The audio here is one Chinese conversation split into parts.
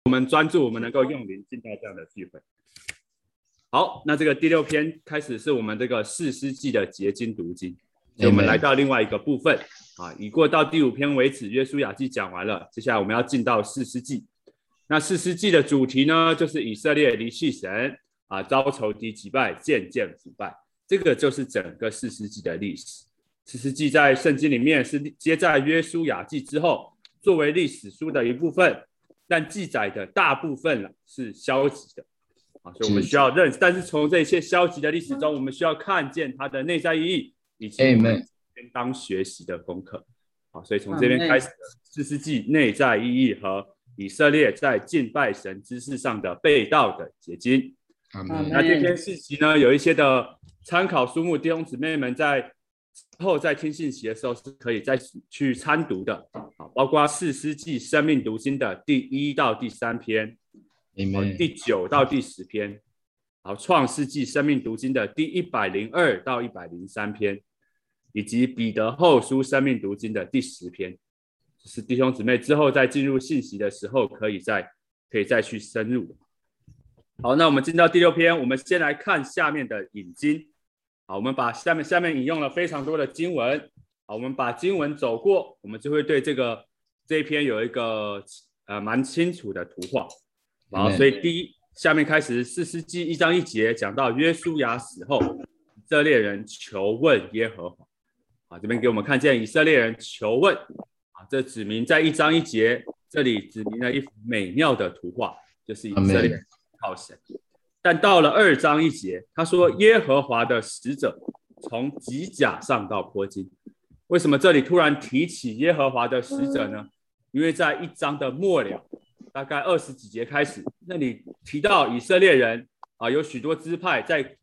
我们专注，我们能够用灵进到这样的聚会。好，那这个第6篇开始是我们这个士师记的结晶读经，所以我们来到另外一个部分啊，已过到第5篇为止，约书亚记讲完了，接下来我们要进到士师记。那士师记的主题呢，就是以色列离弃神啊，遭仇敌击败，渐渐腐败，这个就是整个士师记的历史。士师记在圣经里面是接在约书亚记之后，作为历史书的一部分，但记载的大部分是消极的。所以我们需要认识，但是从这些消极的历史中，我们需要看见它的内在意义，以及我们当学习的功课。所以从这边开始，士师记内在意义和以色列在敬拜神之事上的背道的结晶。那这篇信息呢，有一些的参考书目，弟兄姊妹们在后在听信息的时候是可以再去参读的，包括士师记生命读经的第1到第3篇。第9到第10篇，创世纪生命读经的第102到103篇，以及彼得后书生命读经的第10篇，就是弟兄姊妹之后在进入信息的时候可以再去深入。好，那我们进到第6篇，我们先来看下面的引经。好，我们把下面引用了非常多的经文。好，我们把经文走过，我们就会对这一篇有一个蛮清楚的图画。好，所以下面开始士师记1章1节讲到约书亚死后，以色列人求问耶和华。这边给我们看见以色列人求问，这指明在1章1节这里指明了一幅美妙的图画，就是以色列人靠神。但到了2章1节，他说耶和华的使者从吉甲上到坡金。为什么这里突然提起耶和华的使者呢？因为在1章的末了，大概20几节开始，那里提到以色列人有许多支派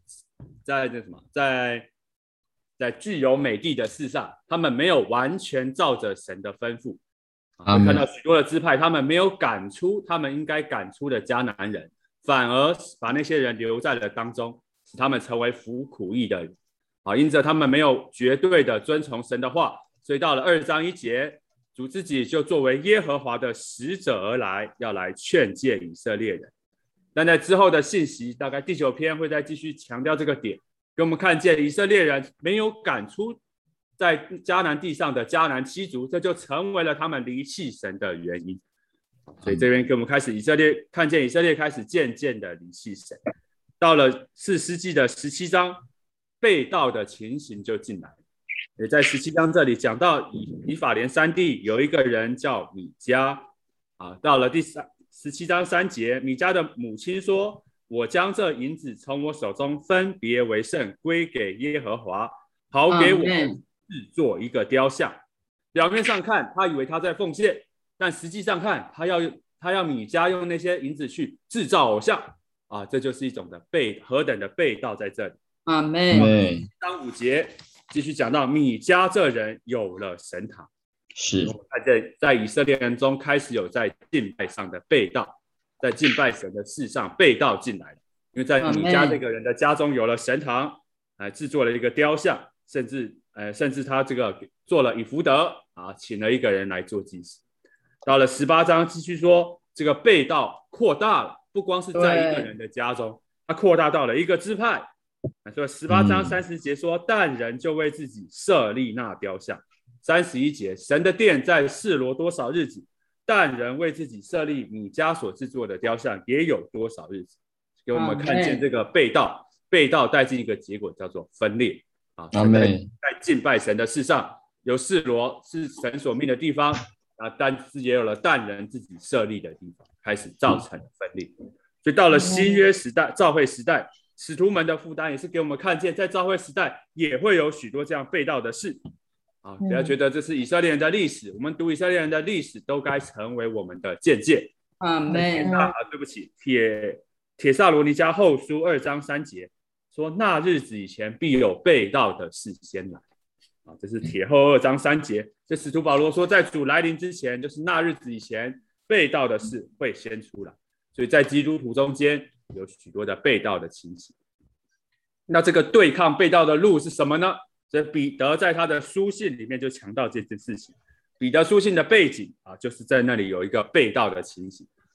在具有美地的事上，他们没有完全照着神的吩咐。看到许多的支派，他们没有赶出他们应该赶出的迦南人，反而把那些人留在了当中，使他们成为服苦役的人。因着他们没有绝对的遵从神的话，所以到了2章1节，主自己就作为耶和华的使者而来，要来劝诫以色列人。但在之后的信息，大概第9篇会再继续强调这个点，给我们看见以色列人没有赶出在迦南地上的迦南七族，这就成为了他们离弃神的原因。所以这边给我们看见以色列开始渐渐的离弃神。到了士师记的17章，背道的情形就进来了。也在17章这里讲到以法莲山地有一个人叫米迦。到了第17章3节，米迦的母亲说，我将这银子从我手中分别为圣，归给耶和华，好给我制作一个雕像。表面上看他以为他在奉献，但实际上看他要米迦用那些银子去制造偶像。这就是一种的何等的背道在这里。 阿们。 章5节继续讲到米迦这人有了神堂， 是我们看见在以色列人中开始有在敬拜上的背道，在敬拜神的事上背道进来了。因为在米迦这个人的家中有了神堂，制作了一个雕像，甚至他这个做了以弗得，请了一个人来做祭司。到了18章继续说，这个背道扩大了，不光是在一个人的家中，他扩大到了一个支派。所以18章30节说，但人就为自己设立那雕像。31节，神的殿在示罗多少日子，但人为自己设立米迦所制作的雕像也有多少日子。给我们看见这个背道带进一个结果，叫做分裂。在敬拜神的事上，有示罗是神所命的地方，但是也有了但人自己设立的地方，开始造成分裂。所以到了新约时代，召会时代，使徒们的负担也是给我们看见，在召会时代也会有许多这样背道的事。不要觉得这是以色列人的历史，我们读以色列人的历史都该成为我们的见解。对不起，帖撒罗尼迦后书2章3节说，那日子以前必有背道的事先来。这是帖后2章3节，这使徒保罗说，在主来临之前，就是那日子以前，背道的事会先出来。所以在基督徒中间有许多的背道的情形。那这个对抗背道的路是什么呢？所以彼得在他的书信里面就强调这件事情。彼得书信的背景就是在那里有一个背道的情形。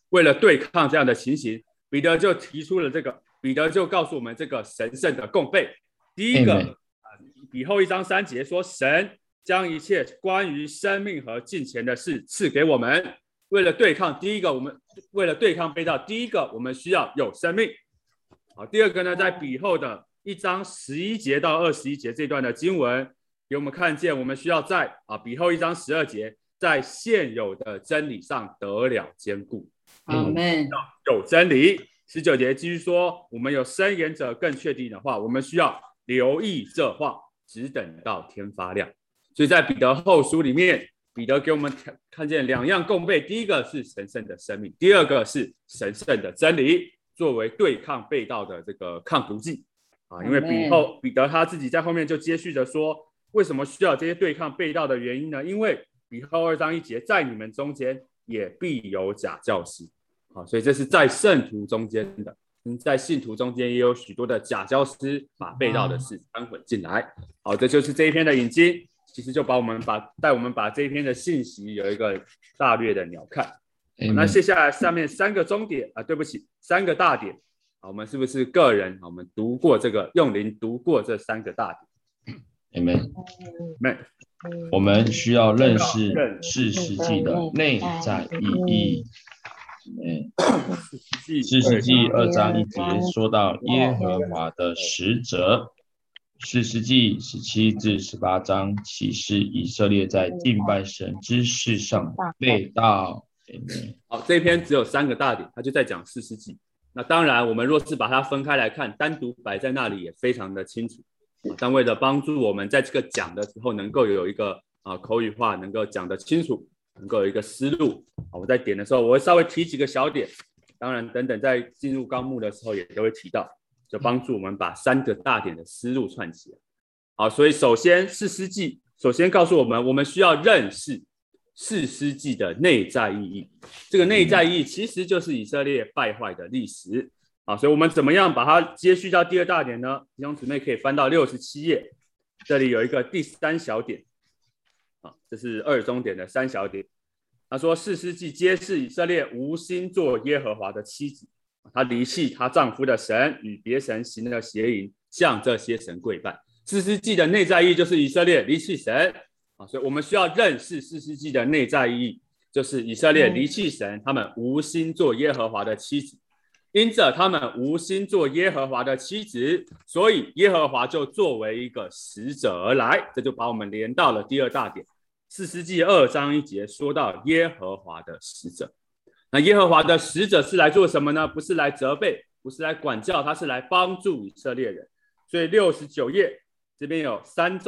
为了对抗这样的情形，彼得就提出了彼得就告诉我们这个神圣的供备。第一个，彼后1章3节说，神将一切关于生命和敬虔的事赐给我们。为了对抗为了对抗被盗，第一个我们需要有生命。好，第二个呢，在彼后的1章11节到21节这段的经文，给我们看见我们需要在彼后1章12节，在现有的真理上得了坚固。 阿们。 有真理。19节继续说，我们有伸言者更确定的话，我们需要留意这话，只等到天发亮。所以在彼得后书里面，彼得给我们看见2样供备，第一个是神圣的生命，第二个是神圣的真理，作为对抗被盗的这个抗毒剂。因为彼得他自己在后面就接续着说，为什么需要这些对抗被盗的原因呢？因为彼后2章1节，在你们中间也必有假教师。所以这是在圣徒中间的，在信徒中间也有许多的假教师把被盗的事掺混进来。好，这就是这一篇的引经，其实就带我们把这一篇的信息有一个大略的鸟看。那接下来上面3个重点对不起，3个大点。我们是不是个人我们读过这个用灵读过这3个大点？ Amen。我们需要认识4世纪的内在意义。4世纪2章1节说到耶和华的使者。4世纪17至18章启示以色列在敬拜神之事上被盗。 好，这一篇只有3个大点，他就在讲4世纪。那当然我们若是把它分开来看，单独摆在那里也非常的清楚。但为了帮助我们在这个讲的时候能够有一个口语化，能够讲得清楚，能够有一个思路，我在点的时候我会稍微提几个小点，当然等等在进入纲目的时候也都会提到，就帮助我们把3个大点的思路串起来。好，所以首先4世纪首先告诉我们，我们需要认识4世纪的内在意义。这个内在意义其实就是以色列败坏的历史。所以我们怎么样把它接续到第2大点呢？弟兄姊妹可以翻到67页，这里有一个第3小点。这是2中点的3小点。他说4世纪揭示以色列无心做耶和华的妻子，她离弃她丈夫的神，与别神行了邪淫，向这些神跪拜。4世纪的内在意义就是以色列离弃神。所以我们需要认识4世纪的内在意义，就是以色列离弃神，他们无心做耶和华的妻子。因着他们无心做耶和华的妻子，所以耶和华就作为一个使者而来。这就把我们连到了第2大点。4世纪2章1节说到耶和华的使者。那耶和华的使者是来做什么呢？不是来责备，不是来管教，他是来帮助以色列人。所以69页这边有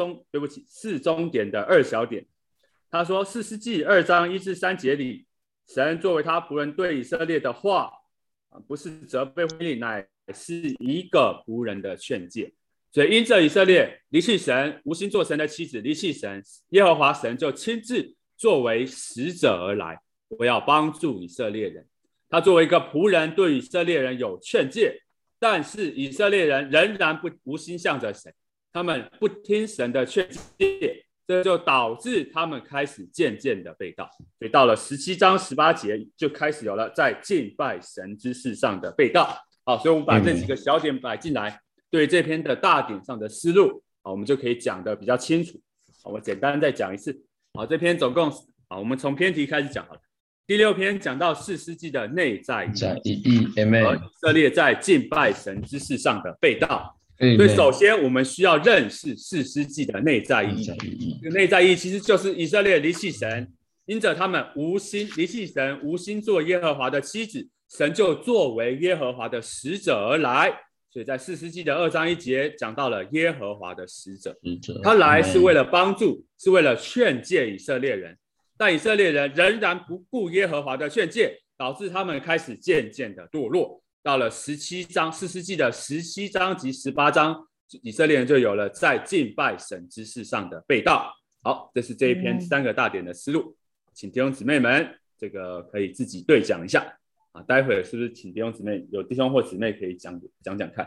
4中点的2小点。他说4世纪2章1至3节里，神作为他仆人对以色列的话，不是责备婚姻，乃是一个仆人的劝诫。所以因着以色列离弃神，无心做神的妻子，离弃神，耶和华神就亲自作为使者而来，我要帮助以色列人。他作为一个仆人对以色列人有劝诫，但是以色列人仍然无心向着神，他们不听神的劝诫，这就导致他们开始渐渐的被盗。所以到了17章18节就开始有了在敬拜神之事上的被盗。好，所以我们把这几个小点摆进来，对这篇的大点上的思路，我们就可以讲得比较清楚。我简单再讲一次。好，这篇总共我们从篇题开始讲好了。第6篇讲到4世纪的内在意义，和以色列在敬拜神之事上的被盗。所以首先我们需要认识4世纪的内在意义。这个内在意义其实就是以色列离弃神，因着他们无心离弃神，无心做耶和华的妻子，神就作为耶和华的使者而来。所以在4世纪的2章1节讲到了耶和华的使者，他来是为了帮助，是为了劝诫以色列人，但以色列人仍然不顾耶和华的劝诫，导致他们开始渐渐的堕落。到了4世纪的17章及18章，以色列人就有了在敬拜神之事上的被盗。好，这是这一篇3个大点的思路，请弟兄姊妹们这个可以自己对讲一下。待会是不是请弟兄姊妹有弟兄或姊妹可以讲看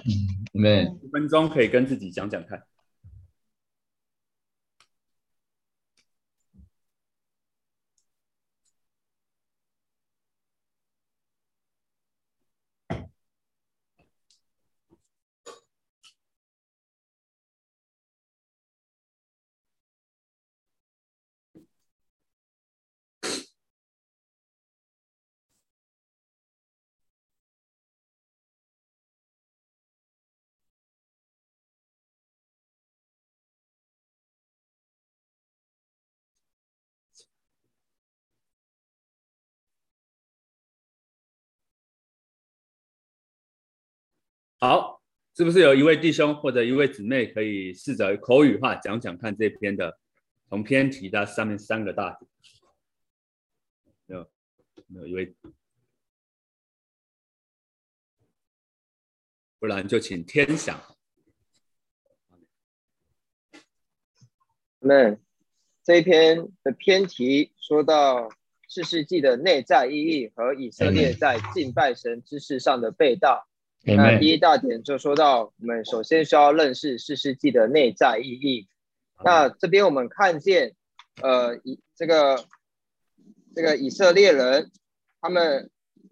？5分钟可以跟自己讲看。 好，是不是有一位弟兄或者一位姊妹可以试着口语化讲讲看这篇的从篇题的上面3个大点？没有一位，不然就请天想。 这一篇的篇题说到士师记的内在意义和以色列在敬拜神之事上的背道。那第一大点就说到，我们首先需要认识士师记的内在意义。那这边我们看见，这个以色列人，他们，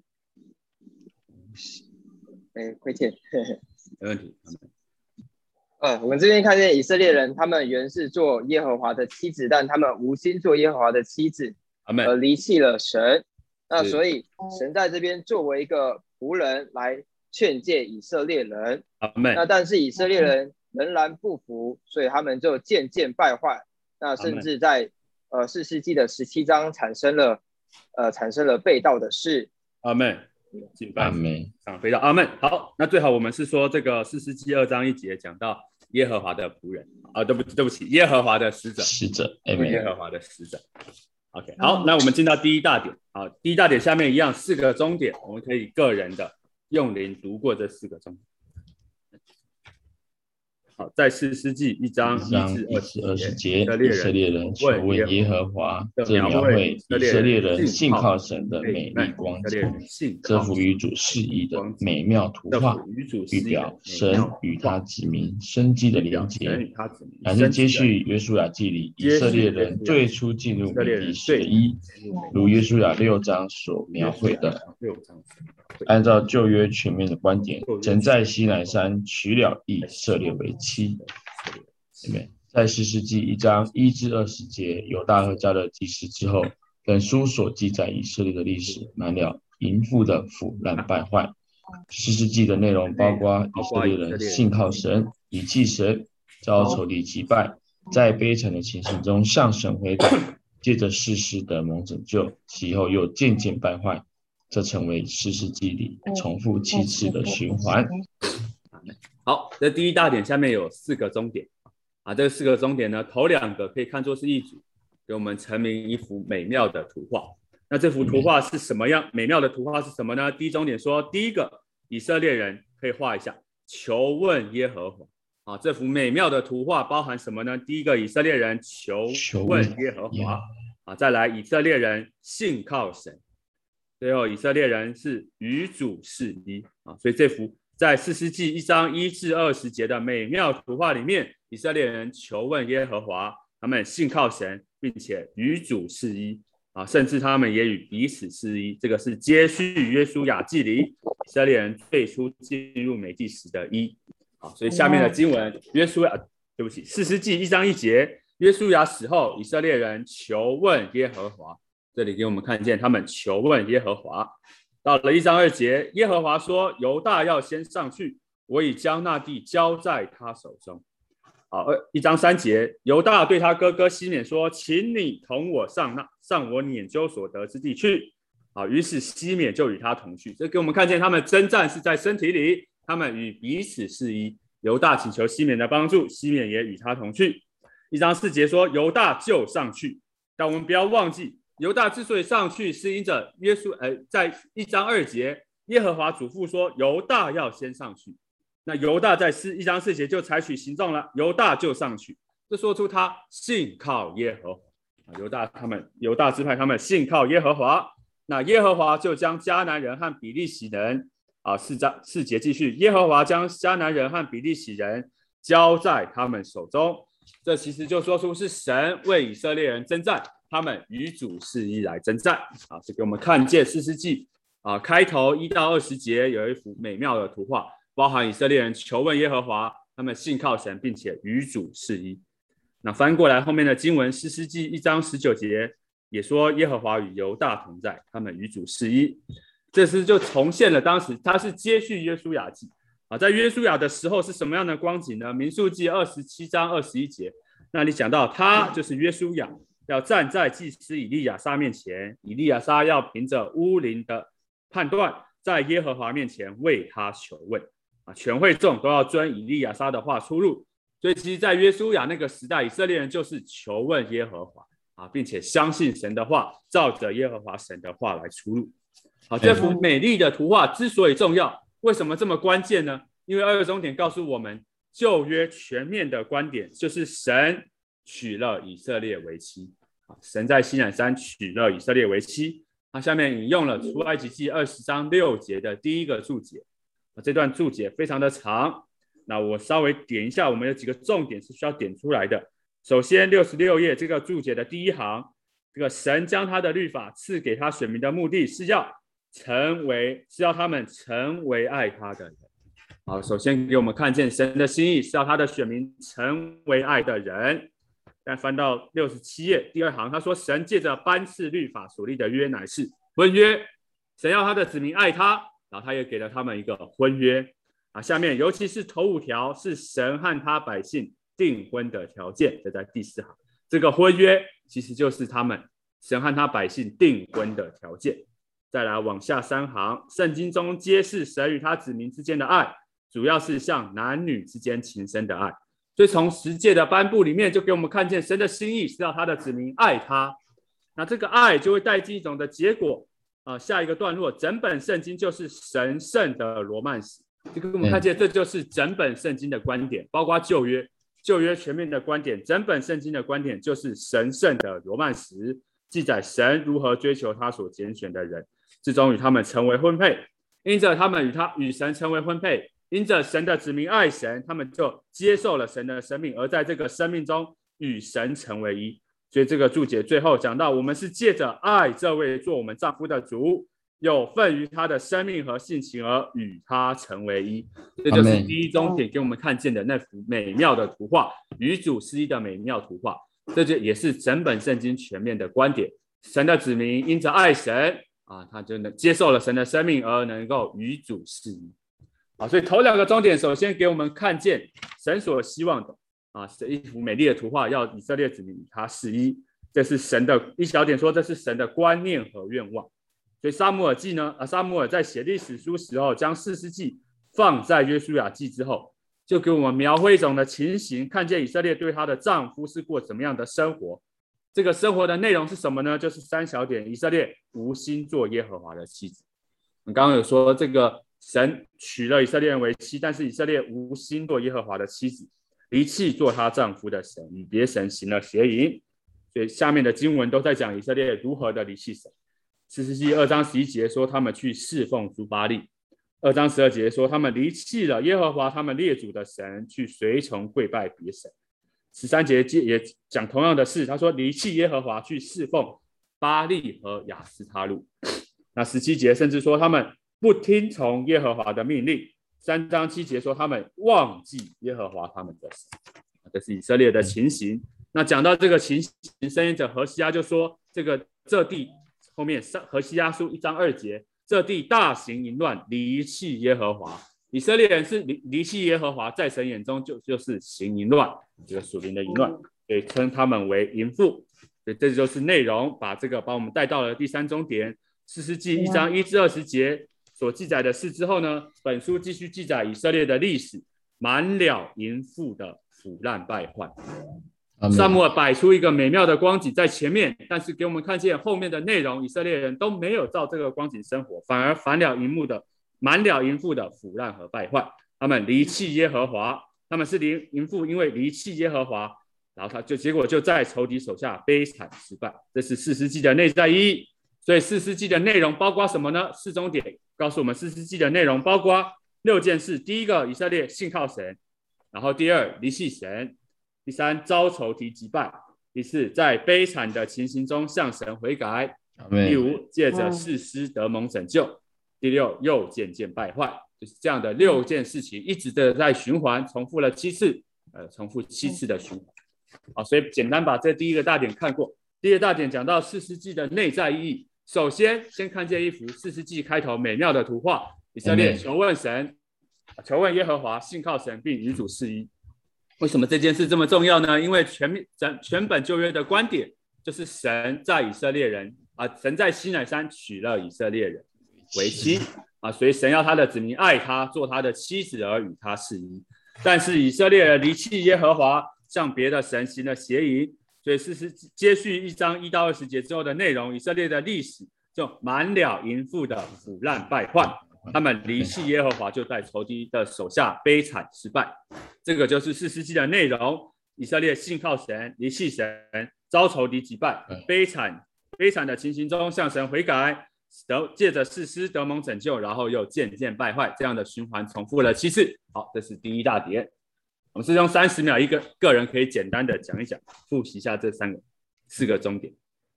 亏欠， 没问题。 我们这边看见以色列人，他们原是做耶和华的妻子，但他们无心做耶和华的妻子，而离弃了神。那所以神在这边作为一个仆人来劝诫以色列人。那但是以色列人仍然不服，所以他们就渐渐败坏。那甚至在士师记的17章产生了背道的事。 阿们。敬拜背道。阿们。好，那最好我们是说这个士师记2章1节讲到耶和华的仆人对不起，耶和华的使者，耶和华的使者。OK， 好，那我们进到第一大点。好，第一大点下面一样4个终点，我们可以个人的用灵读过这4个终点。好，在士师记1章1至20节，以色列人求问耶和华， 这描绘以色列人信靠神的美丽光景，这幅与主示意的美妙图画，预表神与他子民生机的连结。乃是接续约书亚记里以色列人最初进入美地时的意，如约书亚6章所描绘的。按照旧约全面的观点，神在西乃山取了以色列为妻。在士师记1章1至20节，犹大和迦勒祭司之后，本书所记载以色列的历史满了淫妇的腐烂败坏。士师记的内容包括以色列人信靠神，以弃神，遭仇敌击败，在悲惨的情形中向神悔改，借着士师得蒙拯救，其后又渐渐败坏。这成为士师记里重复7次的循环。 好，这第一大点下面有4个终点这4个终点呢，头2个可以看作是一组，给我们成名一幅美妙的图画。那这幅图画是什么样？美妙的图画是什么呢？第一终点说，第一个以色列人可以画一下，求问耶和华这幅美妙的图画包含什么呢？第一个以色列人求问耶和华再来以色列人信靠神。最后以色列人是与主是一所以这幅在士师记1章1至20节的美妙图画里面，以色列人求问耶和华，他们信靠神，并且与主是一甚至他们也与彼此是一。这个是接续约书亚记里以色列人最初进入美地时的一所以下面的经文士师记1章1节，约书亚死后，以色列人求问耶和华。这里给我们看见他们求问耶和华。到了1章2节，耶和华说，犹大要先上去，我已将那地交在他手中。1章3节，犹大对他哥哥西缅说，请你同我上我拈阄所得之地去。于是西缅就与他同去。这给我们看见他们征战是在身体里，他们与彼此是一。犹大请求西缅的帮助，西缅也与他同去。1章4节说，犹大就上去。但我们不要忘记，犹大之所以上去，是因着在1章2节，耶和华嘱咐说犹大要先上去。那犹大在1章4节就采取行动了，犹大就上去，这说出他信靠耶和华。犹大支派他们信靠耶和华，那耶和华就将迦南人和比利洗人4节继续，耶和华将迦南人和比利洗人交在他们手中。这其实就说出是神为以色列人征战，他们与主是一来征战是给我们看见士师记开头1到20节有一幅美妙的图画，包含以色列人求问耶和华，他们信靠神，并且与主是一。那翻过来后面的经文，士师记1章19节也说耶和华与犹大同在，他们与主是一。这是就重现了当时他是接续约书亚记在约书亚的时候是什么样的光景呢？民数记27章21节，那里讲到他就是约书亚要站在祭司以利亚撒面前，以利亚撒要凭着乌灵的判断，在耶和华面前为他求问全会众都要遵以利亚撒的话出入。所以其实在约书亚那个时代，以色列人就是求问耶和华并且相信神的话，照着耶和华神的话来出入。这幅美丽的图画之所以重要，为什么这么关键呢？因为2个重点告诉我们，旧约全面的观点就是神娶了以色列为妻，神在西乃山娶了以色列为妻。下面引用了出埃及记20章6节的第一个注解，这段注解非常的长，那我稍微点一下，我们有几个重点是需要点出来的。首先66页这个注解的第一行，这个神将他的律法赐给他选民的目的是要他们成为爱他的人。首先给我们看见神的心意是要他的选民成为爱的人。但翻到67页第二行，他说神借着颁赐律法所立的约乃是婚约，神要他的子民爱他，然后他也给了他们一个婚约。下面尤其是头5条是神和他百姓订婚的条件，这在第4行，这个婚约其实就是神和他百姓订婚的条件。再来往下3行，圣经中揭示神与他子民之间的爱，主要是像男女之间情深的爱。所以从十诫的颁布里面就给我们看见神的心意是要他的子民爱他，那这个爱就会带进一种的结果。下一个段落，整本圣经就是神圣的罗曼史，就给我们看见这就是整本圣经的观点，包括旧约全面的观点，整本圣经的观点就是神圣的罗曼史，记载神如何追求他所拣选的人，最终与他们成为婚配，因着他们与神成为婚配，因着神的子民爱神，他们就接受了神的生命，而在这个生命中与神成为一。所以这个注解最后讲到，我们是借着爱这位做我们丈夫的主，有份于他的生命和性情而与他成为一。这就是第一重点给我们看见的那幅美妙的图画，与主是一的美妙图画。这就也是整本圣经全面的观点，神的子民因着爱神他就能接受了神的生命而能够与主是一。所以头2个重点，首先给我们看见神所希望的这一幅美丽的图画，要以色列子民与他是一，这是神的一小点说，这是神的观念和愿望。所以撒母耳在写历史书时候，将士师记放在约书亚记之后，就给我们描绘一种的情形，看见以色列对她的丈夫是过怎么样的生活。这个生活的内容是什么呢？就是3小点，以色列无心做耶和华的妻子。我们刚刚有说，这个神娶了以色列人为妻，但是以色列无心做耶和华的妻子，离弃做她丈夫的神，与别神行了邪淫。所以下面的经文都在讲以色列如何的离弃神。士师记2章11节说他们去侍奉诸巴力，2章12节说他们离弃了耶和华他们列祖的神，去随从跪拜别神。13节也讲同样的事，他说离弃耶和华，去侍奉巴力和亚斯他路。那17节甚至说他们不听从耶和华的命令。3章7节说他们忘记耶和华他们的神。这是以色列的情形。那讲到这个情形，申言者何西阿就说，这地后面何西阿书1章2节，这地大行淫乱，离弃耶和华。以色列人是离弃耶和华，在神眼中就是行淫乱，这个属灵的淫乱，所以称他们为淫妇。所以这就是内容，把我们带到了第3重点，士师记1章1至20节所记载的事之后呢，本书继续记载以色列的历史，满了淫妇的腐烂败坏。撒母耳摆出一个美妙的光景在前面，但是给我们看见后面的内容，以色列人都没有照这个光景生活，反而满了淫妇的腐烂和败坏。他们离弃耶和华，他们是淫妇，因为离弃耶和华，然后结果就在仇敌手下悲惨失败。这是士师记的内在意义。所以士师记的内容包括什么呢？4重点告诉我们，士师记的内容包括6件事。第一个，以色列信靠神；然后第2，离弃神；第3，遭仇敌击败；第4，在悲惨的情形中向神悔改；第5，借着士师得蒙拯救；第6，又渐渐败坏。就是这样的6件事情，一直的在循环，重复了7次，重复7次的循环。所以简单把这第一个大点看过。第2大点讲到士师记的内在意义。首先看见一幅士师记开头美妙的图画，以色列求问神，求问耶和华，信靠神，并与主是一。为什么这件事这么重要呢？因为全本旧约的观点就是神在西乃山娶了以色列人为妻。 所以神要他的子民爱他，做他的妻子而与他适宜。但是以色列人离弃耶和华，向别的神行了邪淫，所以是接续1章1到20节之后的内容，以色列的历史就满了淫妇的腐烂败坏，他们离弃耶和华，就在仇敌的手下悲惨失败。这个就是士师记的内容。以色列信靠神，离弃神，遭仇敌击败，悲惨的情形中向神悔改，借着士师得蒙拯救，然后又渐渐败坏，这样的循环重复了7次。好，这是第1大点。我们是用30秒一个人可以简单的讲一讲，复习一下这4个重点。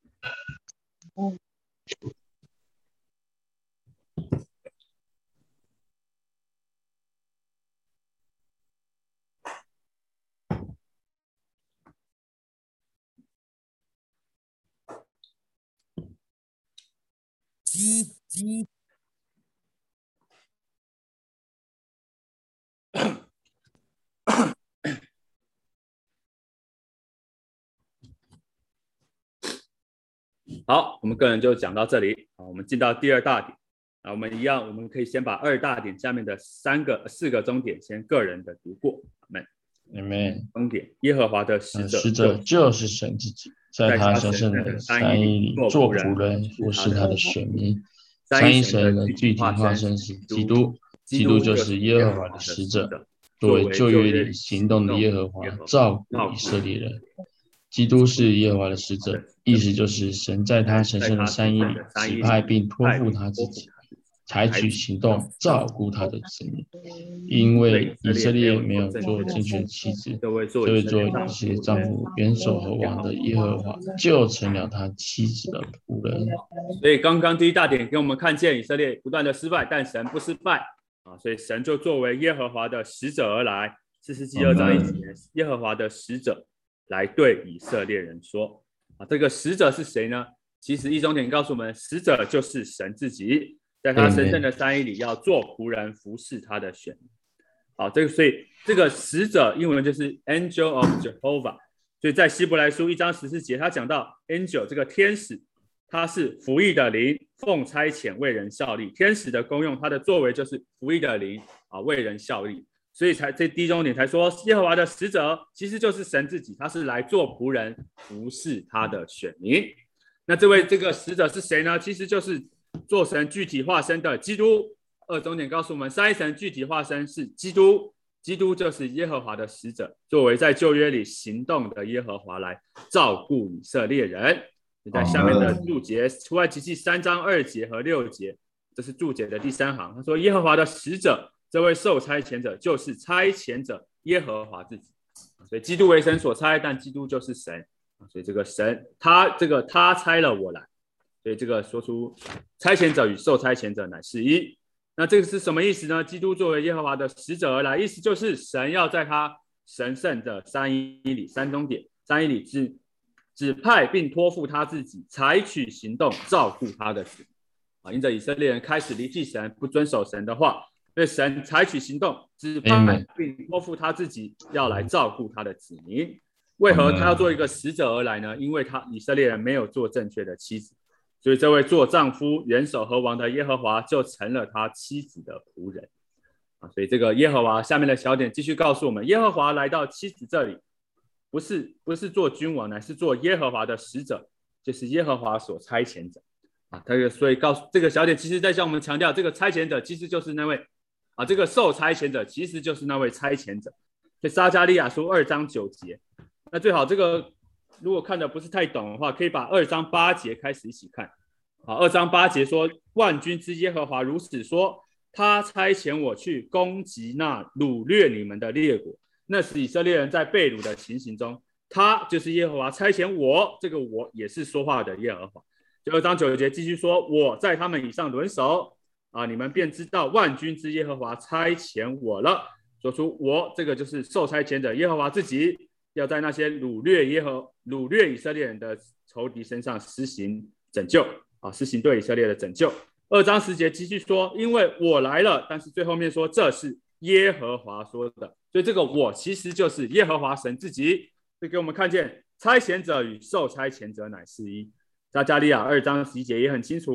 好，我们个人就讲到这里。我们进到第2大点。我们一样，我们可以先把2大点下面的4个终点先个人的读过。 Amen。 终点，耶和华的使者就是神自己，在他神圣的三一里做仆人，服侍他的选民。三一神的具体化身是基督，基督就是耶和华的使者，作为旧约里行动的耶和华，照顾以色列人。基督是耶和华的使者，意思就是神在他神圣的三一里指派并托付他自己，采取行动照顾他的子民。因为以色列没有做正确的妻子，这位做以色列丈夫元首和王的耶和华就成了他妻子的仆人。 所以刚刚第1大点给我们看见以色列不断的失败，但神不失败所以神就作为耶和华的使者而来。士师记2章1节，耶和华的使者来对以色列人说这个使者是谁呢？其实1重点告诉我们，使者就是神自己，在他神圣的三一里要做仆人，服侍他的选民。所以这个使者英文就是 Angel of Jehovah。所以在希伯来书1章14节，他讲到 Angel 这个天使，他是服役的灵，奉差遣为人效力。天使的功用，他的作为就是服役的灵为人效力。所以这第1重点才说，耶和华的使者其实就是神自己，他是来做仆人，服侍他的选民。那这个使者是谁呢？其实就是做神具体化身的基督。2重点告诉我们，三一神具体化身是基督，基督就是耶和华的使者，作为在旧约里行动的耶和华来照顾以色列人。在下面的注解，出埃及记3章2节和6节，这是注解的第3行。他说，耶和华的使者，这位受差遣者就是差遣者耶和华自己。所以基督为神所差，但基督就是神。所以这个神，他差了我来。所以这个说出差遣者与受差遣者乃是一。那这个是什么意思呢？基督作为耶和华的使者而来，意思就是神要在他神圣的三一里3重点，三一里指派并托付他自己，采取行动照顾他的子民。因着以色列人开始离弃神，不遵守神的话，所以神采取行动，指派并托付他自己，要来照顾他的子民。为何他要做一个使者而来呢？因为以色列人没有做正确的妻子，所以这位做丈夫、元首和王的耶和华就成了他妻子的仆人。所以这个耶和华下面的小点继续告诉我们，耶和华来到妻子这里，不是做君王，乃是做耶和华的使者，就是耶和华所差遣者。所以告诉这个小点，其实在向我们强调，这个差遣者其实就是那位这个受差遣者其实就是那位差遣者。所以撒迦利亚书2章9节，那最好这个如果看的不是太懂的话，可以把2章8节开始一起看。2章8节说，万军之耶和华如此说，他差遣我去攻击那掳掠你们的列国。那是以色列人在被掳的情形中，他就是耶和华差遣我，这个我也是说话的耶和华。就2章9节继续说，我在他们以上轮手你们便知道万军之耶和华差遣我了。说出我，这个就是受差遣者耶和华自己，要在那些掳掠以色列人的仇敌身上施行拯救施行对以色列的拯救。2章10节继续说，因为我来了，但是最后面说这是耶和华说的，所以这个我其实就是耶和华神自己。所以给我们看见差遣者与受差遣者乃是一。撒迦利亚2章11节也很清楚，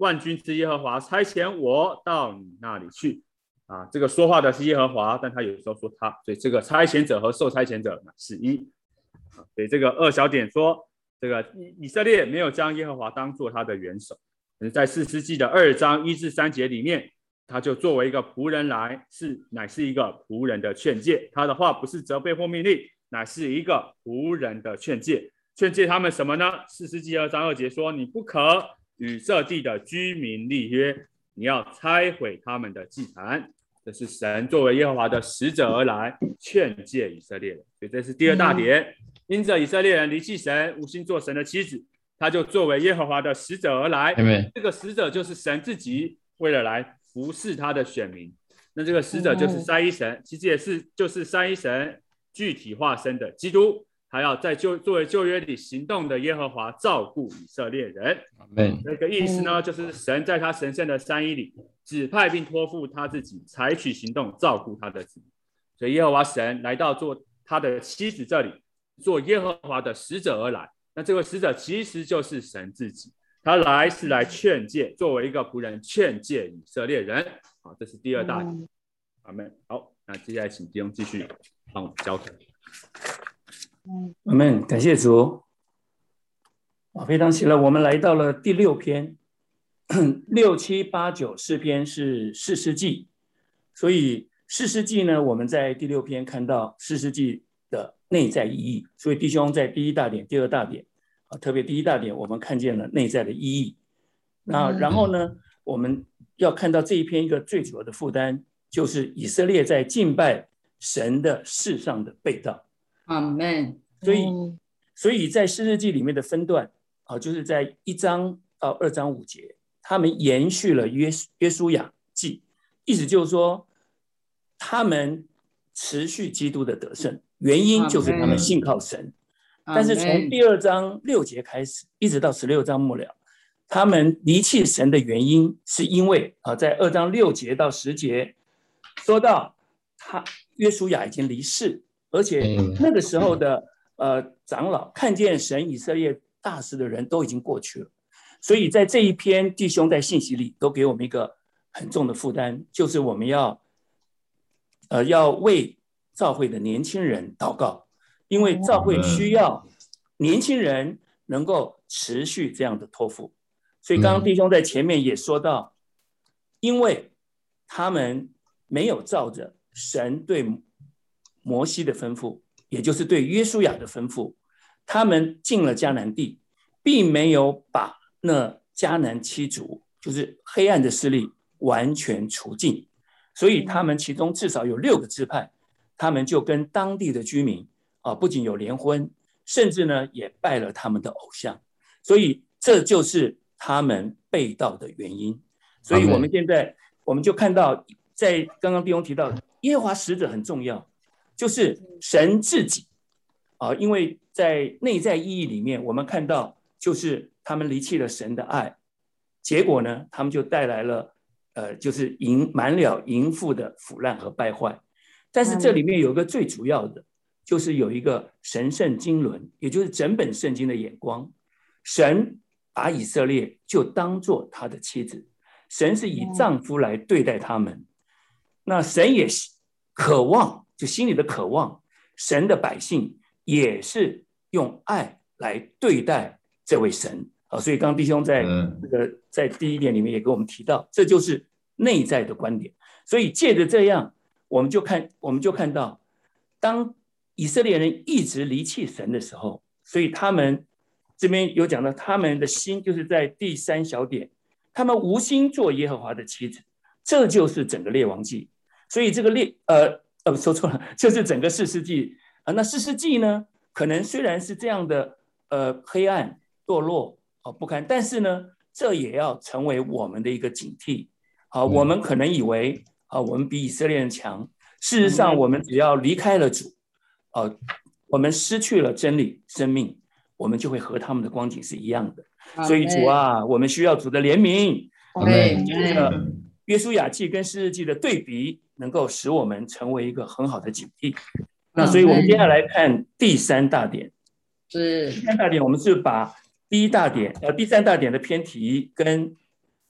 万军之耶和华差遣我到你那里去。啊，这个说话的是耶和华，但他有时候说他，所以这个差遣者和受差遣者是一。所以这个2小点说，这个以色列没有将耶和华当作他的元首，在士师记的2章1至3节里面，他就作为一个仆人来，乃是一个仆人的劝诫。他的话不是责备或命令，乃是一个仆人的劝诫。劝诫他们什么呢？士师记2章2节说，你不可与这地的居民立约，你要拆毁他们的祭坛。这是神作为耶和华的使者而来，劝诫以色列人。所以这是第2大点。因着以色列人离弃神，无心做神的妻子，他就作为耶和华的使者而来。这个使者就是神自己，为了来服侍他的选民。那这个使者就是三一神，其实也是就是三一神具体化身的基督，还要在作为旧约里行动的耶和华照顾以色列人。这个意思呢，就是神在他神圣的三一里指派并托付他自己采取行动照顾他的子民。所以耶和华神来到做他的妻子这里，做耶和华的使者而来。那这位使者其实就是神自己，他来是来劝诫，作为一个仆人劝诫以色列人。好，这是第2大点。阿们。好，那接下来请弟兄继续帮我教课。 阿们，感谢主。非常喜乐，我们来到了第6篇，6、7、8、94篇是士师记，所以士师记呢，我们在第6篇看到士师记的内在意义。所以弟兄在第1大点、第2大点，特别第1大点，我们看见了内在的意义。那然后呢，我们要看到这一篇一个最主要的负担，就是以色列在敬拜神的事上的背道。 阿们。 所以在士师记里面的分段，就是在1章到2章5节，他们延续了约书亚记，意思就是说，他们持续基督的得胜，原因就是他们信靠神。但是从第2章6节开始，一直到16章末了，他们离弃神的原因，是因为在2章6节到10节说到，约书亚已经离世，而且那个时候的长老看见神以色列大事的人都已经过去了，所以在这一篇弟兄在信息里都给我们一个很重的负担，就是我们要为教会的年轻人祷告，因为教会需要年轻人能够持续这样的托付。所以刚刚弟兄在前面也说到，因为他们没有照着神对摩西的吩咐，也就是对约书亚的吩咐，他们进了迦南地，并没有把那迦南7族，就是黑暗的势力完全除尽。所以他们其中至少有6个支派，他们就跟当地的居民不仅有联婚，甚至呢也拜了他们的偶像。所以这就是他们背道的原因。所以我们现在我们就看到，在刚刚弟兄提到耶和华使者很重要，就是神自己因为在内在意义里面，我们看到就是他们离弃了神的爱，结果呢，他们就带来了就是满了淫妇的腐烂和败坏。但是这里面有一个最主要的，就是有一个神圣经纶，也就是整本圣经的眼光。神把以色列就当作他的妻子，神是以丈夫来对待他们。那神也渴望，就心里的渴望，神的百姓也是用爱来对待这位神。所以刚刚弟兄在第1点里面也给我们提到，这就是内在的观点。所以借着这样，我们就看到，当以色列人一直离弃神的时候，所以他们这边有讲到，他们的心就是在第3小点，他们无心做耶和华的妻子，这就是整个列王记。所以这个说错了，就是整个士师记那士师记呢，可能虽然是这样的黑暗堕落不堪，但是呢，这也要成为我们的一个警惕。我们可能以为我们比以色列人强，事实上我们只要离开了主我们失去了真理生命，我们就会和他们的光景是一样的。所以主啊，我们需要主的怜悯。这个约书亚记跟士师记的对比，能够使我们成为一个很好的警惕。那所以我们接下来看第3大点。第3大点我们是把第3大点的偏题跟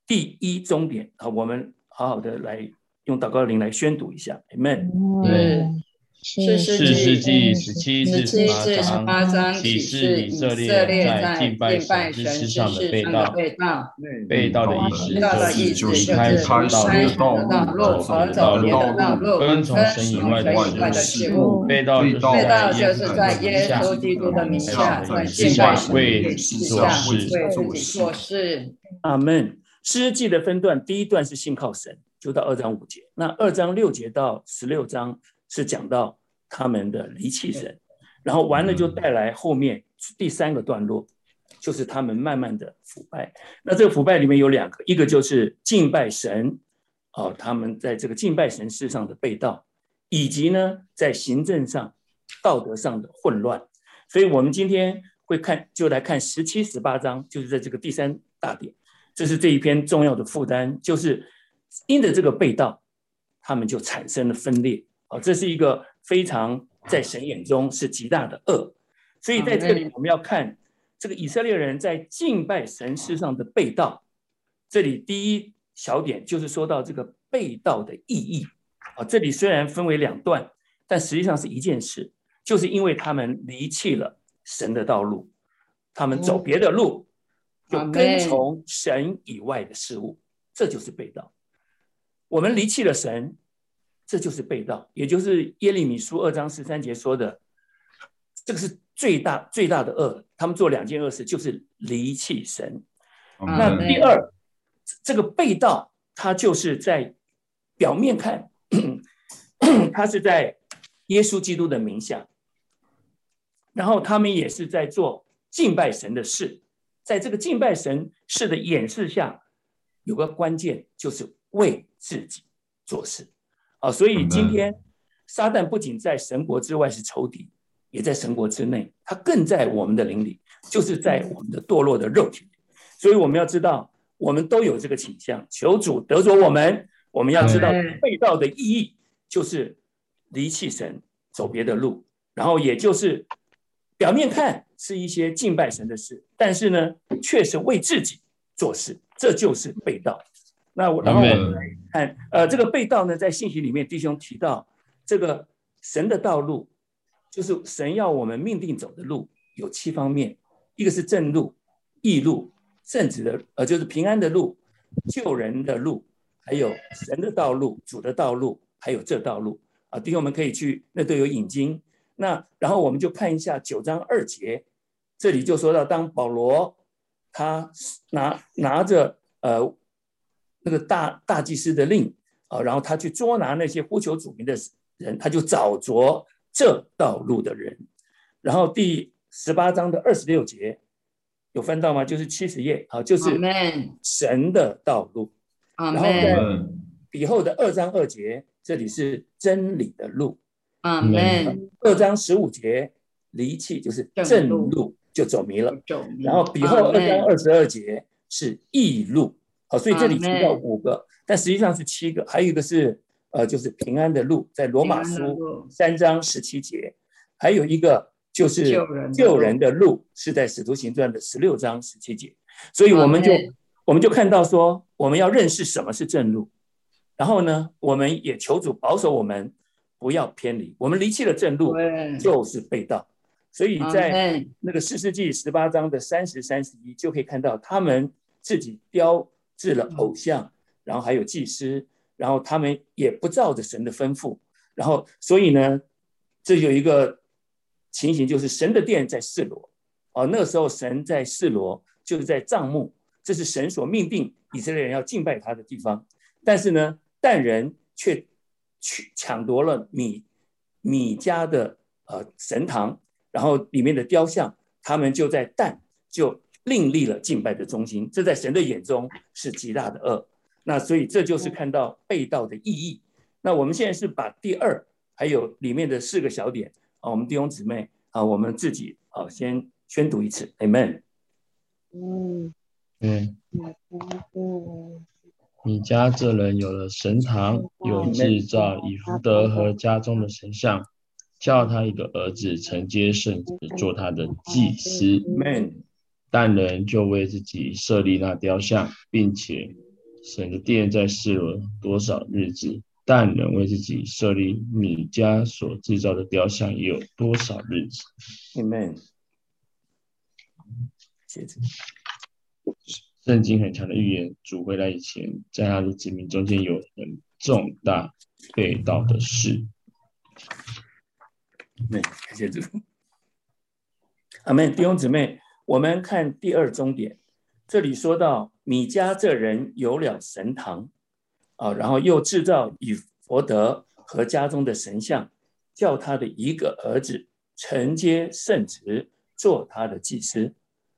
第一终点啊，我们好好的来用祷告灵来宣读一下 ，Amen。 士师记17至18章启示以色列在敬拜神之事上的被盗。被盗的意思就是离开神的道路，走别的道路，跟从神以外的事物。被盗就是在耶稣基督的名下，在敬拜为自己做事。 阿们。士师记的分段，第一段是信靠神，就到2章5节。那2章6节到16章是讲到他们的离弃神，然后完了就带来后面第3个段落，就是他们慢慢的腐败。那这个腐败里面有2个，一个就是敬拜神，他们在这个敬拜神事上的背道，以及呢在行政上道德上的混乱。所以我们今天就来看17、18章，就是在这个第3大点，这是这一篇重要的负担，就是因着这个背道，他们就产生了分裂。这是一个非常在神眼中是极大的恶。所以在这里我们要看这个以色列人在敬拜神事上的背道。这里第一小点就是说到这个背道的意义。这里虽然分为2段，但实际上是一件事，就是因为他们离弃了神的道路，他们走别的路，就跟从神以外的事物，这就是背道。我们离弃了神，这就是背道，也就是耶利米书2章13节说的，这个是最大的恶。他们做2件恶事，就是离弃神。那第二，这个背道，它就是在表面看，它是在耶稣基督的名下，然后他们也是在做敬拜神的事。在这个敬拜神事的掩饰下，有个关键就是为自己做事。所以今天撒旦不仅在神国之外是仇敌，也在神国之内，他更在我们的灵里，就是在我们的堕落的肉体里。所以我们要知道，我们都有这个倾向，求主得着我们。我们要知道背道的意义，就是离弃神，走别的路，然后也就是表面看是一些敬拜神的事，但是呢，却是为自己做事，这就是背道。然后我们来看，这个背道呢，在信息里面弟兄提到，这个神的道路，就是神要我们命定走的路，有7方面，一个是正路、义路、正直的，就是平安的路、救人的路，还有神的道路、主的道路，还有这道路。弟兄们可以去，那都有引经。那然后我们就看一下9章2节，这里就说到，当保罗他拿着那个大祭司的令，然后他去捉拿那些呼求主名的人，他就找着这道路的人。然后第18章的26节有翻到吗？就是70页，就是神的道路。然后在比后的2章2节，这里是真理的路。2章15节离弃就是正路，就走迷了。然后比后2章22节是义路。所以这里提到5个，但实际上是7个，还有一个是就是平安的路，在罗马书3章17节，还有一个就是救人的路，是在使徒行传的16章17节。所以我们就看到说，我们要认识什么是正路，然后呢，我们也求主保守我们不要偏离，我们离弃了正路就是背道。所以在那个士师记18章的30、31就可以看到，他们自己雕制了偶像，然后还有祭司，然后他们也不照着神的吩咐，然后所以呢，这有一个情形，就是神的殿在示罗，那个时候神在示罗就是在帐幕，这是神所命定以色列人要敬拜他的地方。但是呢，但人却抢夺了米迦的神堂，然后里面的雕像，他们就在但就另立了敬拜的中心，这在神的眼中是极大的恶。那所以这就是看到背道的意义。那我们现在是把第2还有里面的4个小点，我们弟兄姊妹我们自己先宣读一次 Amen。 米迦这人有了神堂，有制造以弗得和家中的神像，叫他一个儿子承接圣职，做他的祭司。但人就为自己设立那雕像，并且神的殿在示罗多少日子，但人为自己设立米迦所制造的雕像也有多少日子。 Amen。 接着圣经很强的预言，主回来以前，在他的子民中间有很重大被盗的事。 对，感谢主。阿们，弟兄姊妹，我们看第二中点，这里说到米迦这人有了神堂然后又制造以弗得和家中的神像，叫他的一个儿子承接圣职，做他的祭司。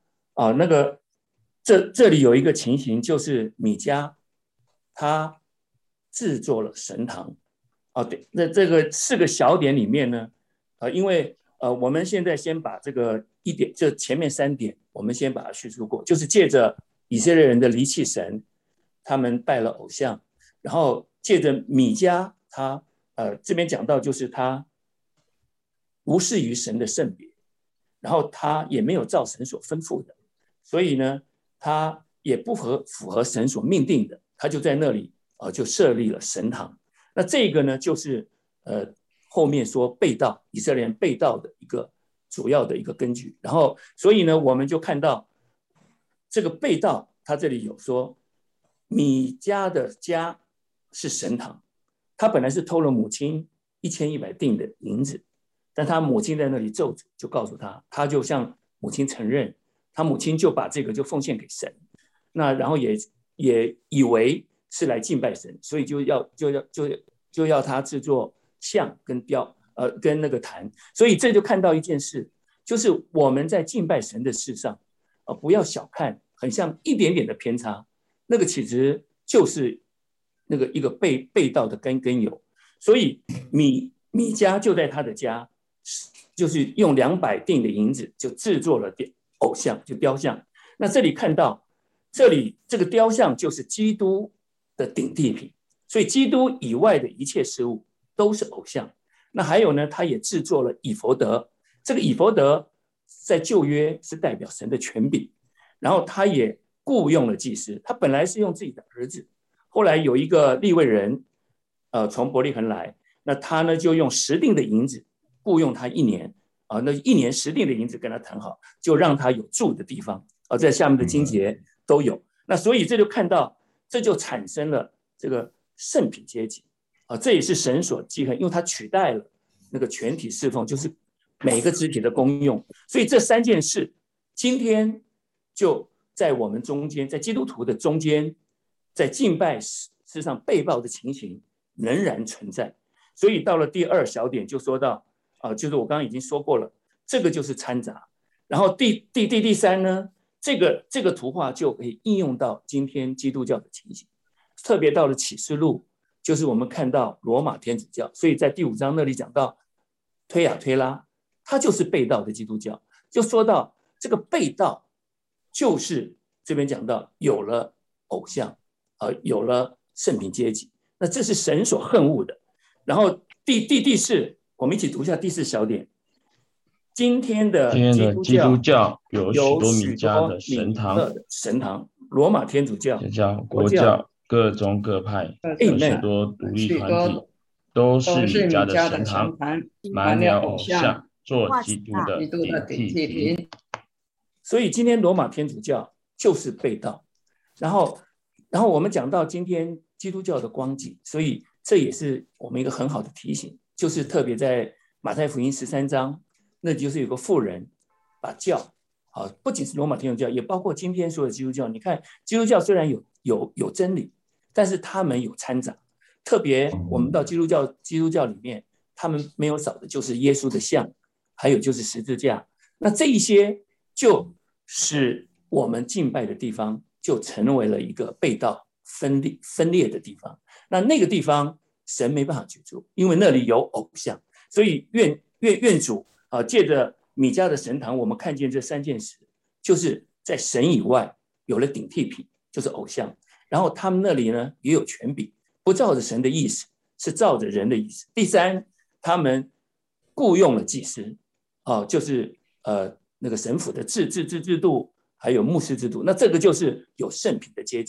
这里有一个情形，就是米迦他制作了神堂。对，那这个4个小点里面呢，因为我们现在先把这个1点，就前面3点，我们先把它叙述过，就是借着以色列人的离弃神，他们拜了偶像，然后借着米迦他这边讲到，就是他无视于神的圣别，然后他也没有照神所吩咐的，所以呢，他也不符合神所命定的，他就在那里就设立了神堂。那这个呢，就是后面说背道，以色列人背道的一个主要的一个根据。然后，所以呢，我们就看到这个背道，他这里有说米迦的家是神堂，他本来是偷了母亲1100锭的银子，但他母亲在那里咒诅，就告诉他，他就向母亲承认，他母亲就把这个就奉献给神，那然后也以为是来敬拜神，所以就要他制作像跟那个坛。所以这就看到一件事，就是我们在敬拜神的事上不要小看，很像一点点的偏差，那个其实就是那个一个背道的根由。所以米迦就在他的家，就是用200锭的银子就制作了偶像，就雕像。那这里看到，这里这个雕像就是基督的顶替品，所以基督以外的一切事物都是偶像。那还有呢，他也制作了以弗得，这个以弗得在旧约是代表神的权柄，然后他也雇用了祭司，他本来是用自己的儿子，后来有一个利未人从伯利恒来，那他呢就用10锭的银子雇用他1年那1年10锭的银子跟他谈好，就让他有住的地方在下面的经节都有。那所以这就看到，这就产生了这个圣品阶级这也是神所记恨，因为它取代了那个全体侍奉，就是每个肢体的功用。所以这3件事今天就在我们中间，在基督徒的中间，在敬拜事上被盗的情形仍然存在。所以到了第2小点就说到就是我刚刚已经说过了，这个就是掺杂。然后第3呢，这个图画就可以应用到今天基督教的情形，特别到了启示录，就是我们看到罗马天主教，所以在第5章那里讲到推亚推拉，他就是背道的基督教，就说到这个背道就是这边讲到有了偶像有了圣品阶级，那这是神所恨恶的。然后第4，我们一起读一下第4小点。今天的基督教有许多米迦的神堂，罗马天主教、 国教各宗各派有许多独立团体，都是米迦的神堂，满了偶像，做基督的顶替品。 所以今天罗马天主教就是背道。然后我们讲到今天基督教的光景，所以这也是我们一个很好的提醒，就是特别在马太福音13章，那就是有个妇人把教不仅是罗马天主教，也包括今天所有的基督教。你看基督教虽然有真理，但是他们有掺杂。特别我们到基督教里面，他们没有少的就是耶稣的像，还有就是十字架。那这一些就使我们敬拜的地方就成为了一个背道分裂的地方。那个地方神没办法居住，因为那里有偶像。所以愿主借着米迦的神堂，我们看见这3件事，就是在神以外有了顶替品，就是偶像。然后他们那里呢也有权柄，不照着神的意思，是照着人的意思。第3，他们雇用了祭司就是那个神府的制度，还有牧师制度。那这个就是有圣品的阶级。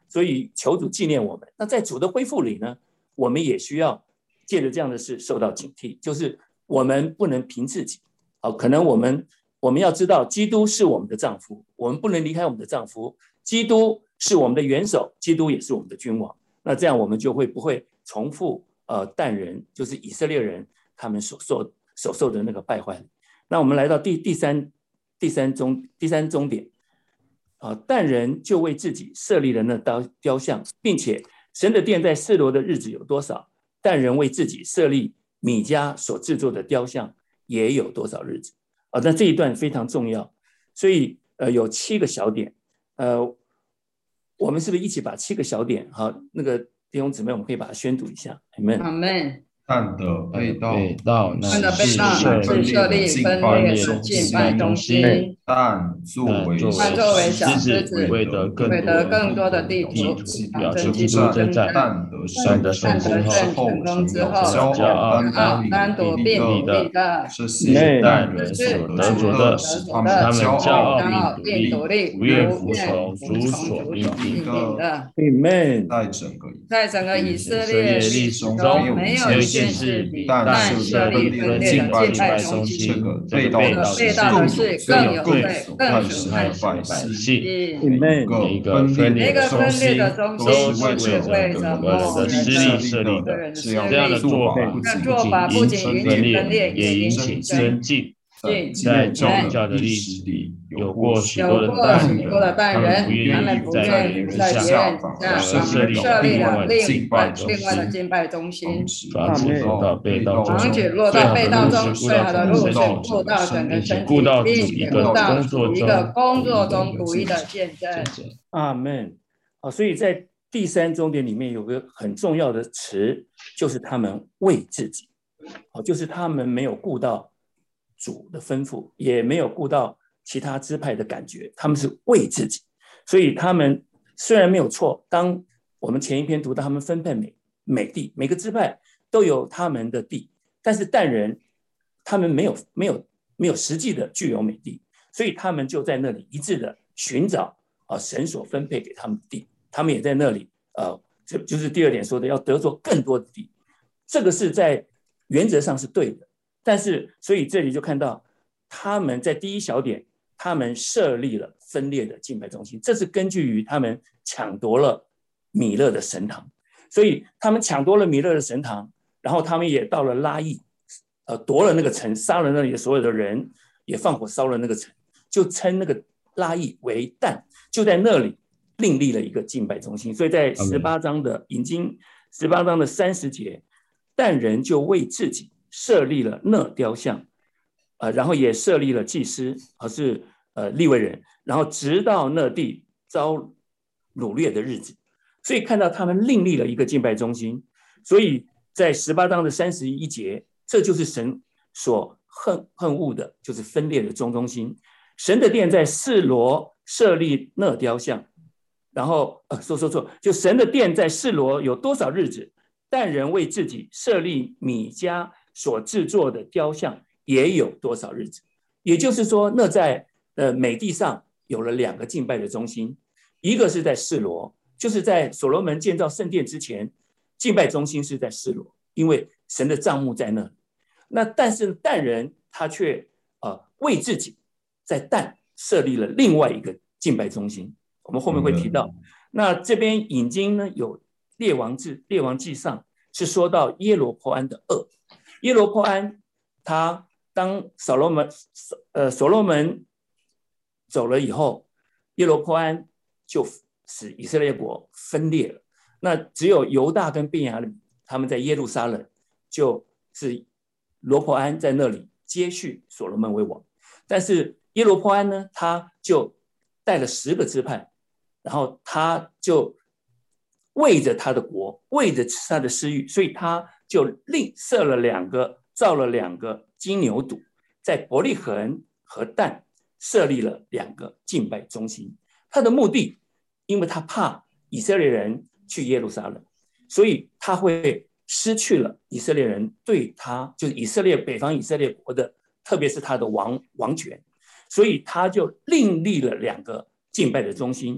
所以求主纪念我们。那在主的恢复里呢，我们也需要借着这样的事受到警惕，就是我们不能凭自己。可能我们要知道，基督是我们的丈夫，我们不能离开我们的丈夫。基督是我们的元首，基督也是我们的君王。那这样我们就不会重复但人，就是以色列人他们所受的那个败坏。那我们来到第三终点。但人就为自己设立了那雕像，并且神的殿在示罗的日子有多少，但人为自己设立米迦所制作的雕像也有多少日子。那这一段非常重要，所以有7个小点。我们是不是一起把7个小点，那个弟兄姊妹，我们可以把它宣读一下。 Amen。 但的被盗乃是设立分裂的敬拜中心， 但作为小狮子，为得更多的地图，表示基督征战，但得胜成功之后，骄傲单独并立的， 这些但人所得着的，他们骄傲并独立，不愿服从主所命定的。 在整个以色列历史中，没有一件事比但设立分裂的敬拜中心被盗的事更有罪，更损害百姓。 每一个分裂的中心都是为着某人私利设立的，这样的做法不仅引起分裂，也引起增进。在宗教的历史里，有过许多的但人，他们不愿意在别人设立了另外的敬拜中心， 防止落到被盗中， 最好的路是顾到整个身体，并且顾到一个工作中独一的见证。 阿们。所以在第3终点里面有个很重要的词，就是他们为自己，就是他们没有顾到主的吩咐，也没有顾到其他支派的感觉，他们是为自己。所以他们虽然没有错，当我们前一篇读到他们分配美地，每个支派都有他们的地，但是但人他们没有实际的具有美地，所以他们就在那里一致的寻找神所分配给他们的地，他们也在那里这就是第2点说的，要得着更多的地。这个是在原则上是对的，但是所以这里就看到他们在第1小点，他们设立了分裂的敬拜中心，这是根据于他们抢夺了米勒的神堂。所以他们抢夺了米勒的神堂，然后他们也到了拉邑，夺了那个城，杀了那里的所有的人，也放火烧了那个城，就称那个拉邑为但，就在那里另立了一个敬拜中心。所以在18章的引经18章的30节，但人就为自己设立了那雕像，然后也设立了祭司，是利未人，然后直到那地遭掳掠的日子。所以看到他们另立了一个敬拜中心。所以在18章的31节，这就是神所恨恶的，就是分裂的中心。神的殿在示罗设立那雕像，然后说，就神的殿在示罗有多少日子，但人为自己设立米迦所制作的雕像也有多少日子。也就是说，那在美地上有了2个敬拜的中心，一个是在示罗，就是在所罗门建造圣殿之前，敬拜中心是在示罗，因为神的帐幕在那里。那但是但人他却为自己在但设立了另外一个敬拜中心，我们后面会提到。那这边引经呢，有列王记上是说到耶罗波安的恶。耶罗波安他当所罗门走了以后，耶罗波安就使以色列国分裂了。那只有犹大跟便雅悯他们在耶路撒冷，就是罗波安在那里接续所罗门为王。但是耶罗波安呢，他就带了10个支派，然后他就为着他的国，为着他的私欲，所以他就另造了2个金牛犊，在伯利恒和但设立了2个敬拜中心。他的目的，因为他怕以色列人去耶路撒冷，所以他会失去了以色列人对他，就是以色列北方以色列国的，特别是他的王权，所以他就另立了2个敬拜的中心，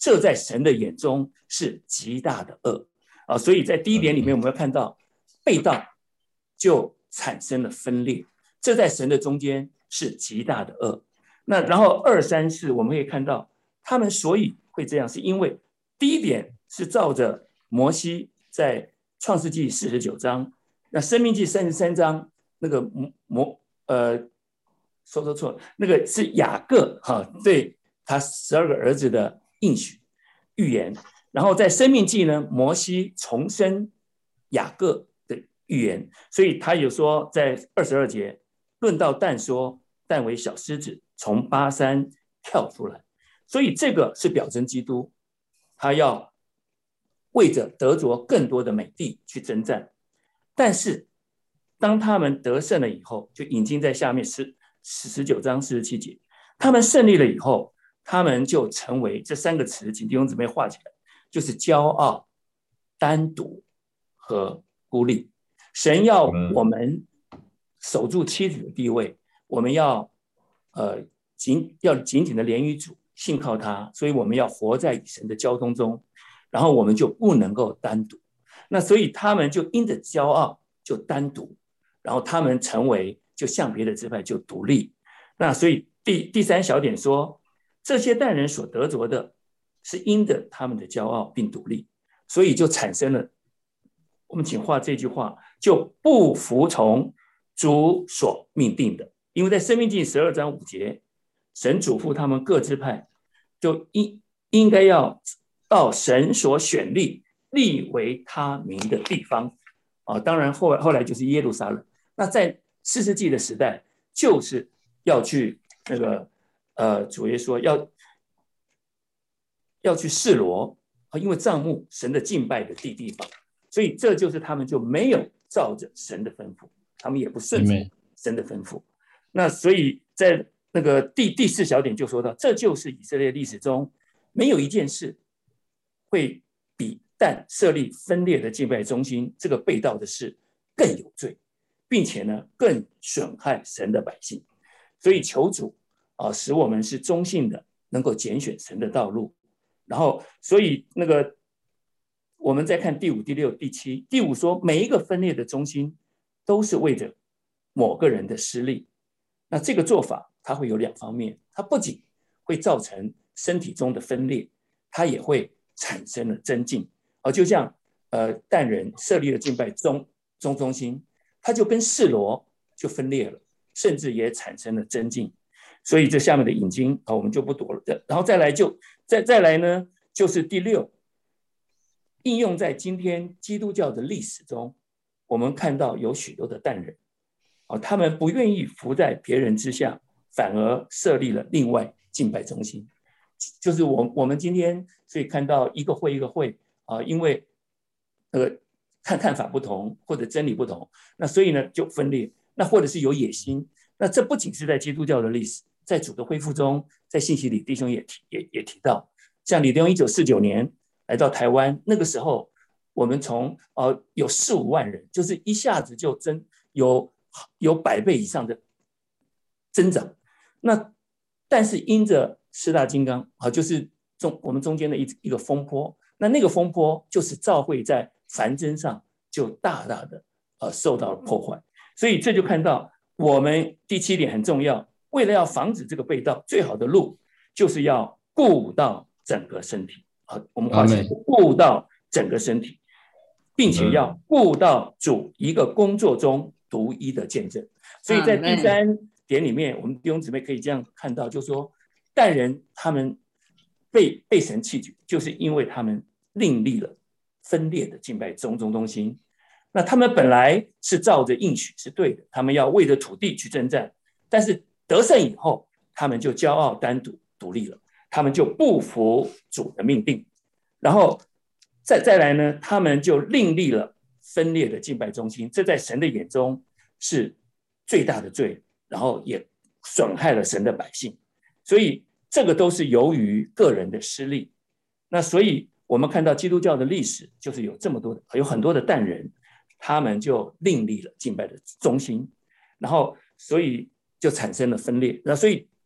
这在神的眼中是极大的恶啊。所以在第一点里面，我们要看到背道就产生了分裂，这在神的中间是极大的恶。那然后2、3、4，我们可以看到他们所以会这样，是因为第一点是照着摩西在创世纪49章，那申命记33章那个说错，那个是雅各对他12个儿子的应许预言，然后在申命记呢，摩西重申雅各的预言，所以他有说在22节，论到但说，但为小狮子，从巴山跳出来，所以这个是表征基督，他要为着得着更多的美地去征战，但是当他们得胜了以后，就引经在下面19章47节，他们胜利了以后，他们就成为这3个词，请弟兄姊妹画起来，就是骄傲、单独和孤立。神要我们守住妻子的地位，我们要紧紧的连于主，信靠他，所以我们要活在与神的交通中，然后我们就不能够单独。那所以他们就因着骄傲就单独，然后他们成为就像别的支派就独立。那所以第3小点说，这些但人所得着的是因着他们的骄傲并独立，所以就产生了，我们请画这句话，就不服从主所命定的。因为在申命记12章5节，神嘱咐他们各支派就应该要到神所选立为他名的地方当然后来就是耶路撒冷。那在士师记的时代，就是要去那个主耶稣说要去示罗因为帐幕神的敬拜的地方，所以这就是他们就没有照着神的吩咐，他们也不顺从神的吩咐。那所以在那个第4小点就说到，这就是以色列历史中没有一件事会比但设立分裂的敬拜中心这个背道的事更有罪，并且呢更损害神的百姓。所以求主使我们是忠信的，能够拣选神的道路。然后所以那个我们再看第5、第6、第7。第5说每一个分裂的中心都是为着某个人的私利。那这个做法它会有2方面，它不仅会造成身体中的分裂，它也会产生了增进就像但人设立了敬拜中心，它就跟示罗就分裂了，甚至也产生了增进。所以这下面的引经我们就不读了。然后再来呢，就是第6，应用在今天基督教的历史中，我们看到有许多的但人他们不愿意服在别人之下，反而设立了另外敬拜中心。就是我们今天所以看到一个会因为看法不同或者真理不同，那所以呢就分裂，那或者是有野心。那这不仅是在基督教的历史，在主的恢复中，在信息里弟兄也提到，像李登辉1949年来到台湾，那个时候我们从有4、5万人，就是一下子就有100倍以上的增长。那但是因着4大金刚就是我们中间的一个风波，那个风波就是教会在繁增上就大大的受到了破坏。所以这就看到我们第7点很重要，为了要防止这个背道，最好的路就是要顾到整个身体我们发现顾到整个身体，并且要顾到主一个工作中独一的见证。所以在第3点里面，我们弟兄姊妹可以这样看到，就是说但人他们被神弃绝，就是因为他们另立了分裂的敬拜中心。那他们本来是照着应许是对的，他们要为着土地去征战，但是得胜以后，他们就骄傲单独立了，他们就不服主的命定，然后再来呢，他们就另立了分裂的敬拜中心，这在神的眼中是最大的罪，然后也损害了神的百姓。所以这个都是由于个人的失利。那所以我们看到基督教的历史，就是有很多的但人，他们就另立了敬拜的中心，然后所以就产生了分裂。那所以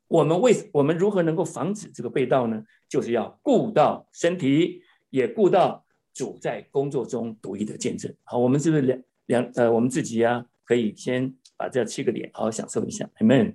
我们如何能够防止这个背道呢？就是要顾到身体，也顾到主在工作中独一的见证。好，我们是不是我们自己啊，可以先把这7个点好好享受一下。Amen。